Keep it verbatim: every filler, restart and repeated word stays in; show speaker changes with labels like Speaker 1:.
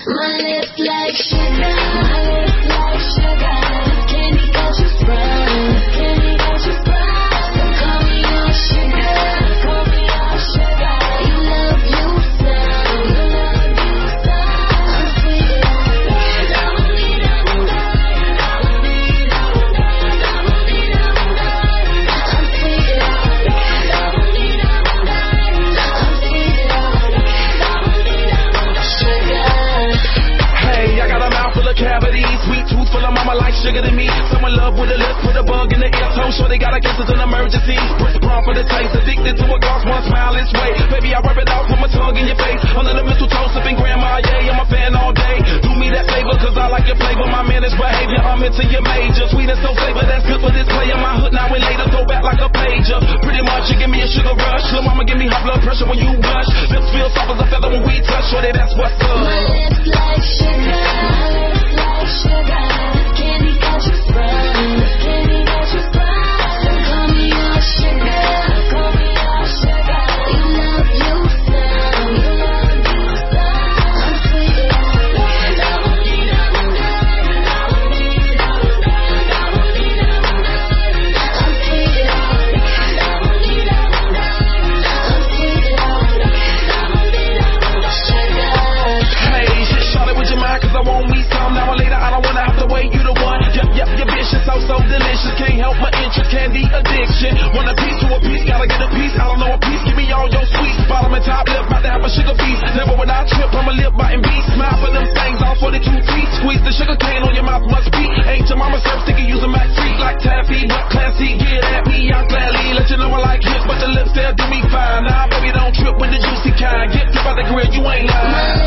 Speaker 1: My lips like sugar, my lips like sugar. Candy got you sprung, candy got you sprung. So call me your sugar, call me your sugar. You love you some, you love you some. I'm sweet like double D, double D, double D, double D, double D, double D. I'm sweet like double D, double D. I'm sweet like double D, double D, sugar.
Speaker 2: Hey, I got a mouth full of cavities, sweet tooth full of mama like sugar to me. Someone love with a lip, put a bug in the ear, so sure they gotta guess it's an emergency. Press prompt for the taste, addicted to a gloss, one smile is way. Baby, I rub it out, put my tongue in your face. Under the mistletoe, sipping grandma, yeah, I'm a fan all day. Do me that favor, cause I like your flavor. My managed behavior, I'm into your major. Sweet and so flavor, that's good for this player. My hood now and later, throw back like a pager. Pretty much, you give me a sugar rush. Lil' mama give me high blood pressure when you blush. Lips feel soft as a feather when we touch. Sure that that's what's up.
Speaker 1: My lips like sugar, my lips like sugar. Candy got you sprung, candy got you sprung. So call me your sugar, call me your sugar. You love you some, you love you some. I'm sweet like double D, double D, double D, double D, double D, double D. I'm sweet like double D, double D. I'm sweet like double D, double D, sugar.
Speaker 2: Hey, shit, shot it with your mind, cause I want me some. Now or later, I don't wanna have to wait, you the one. Yep, yep, your bitch is so, so delicious. Can't help my interest, candy addiction. Want a piece to a piece, gotta get a piece. I don't know a piece, give me all your sweets. Bottom and top lip, about to have a sugar feast. Never would I trip, I'm a lip biting beast. Smile for them things, all forty-two teeth. Squeeze the sugar cane on your mouth, must be. Ain't your mama serve sticky, use a Mac free like taffy. But classy, get at me, I'll gladly let you know I like hips. But the lips, they'll do me fine. Nah, baby, don't trip with the juicy kind. Get flip out the grill, you ain't lying.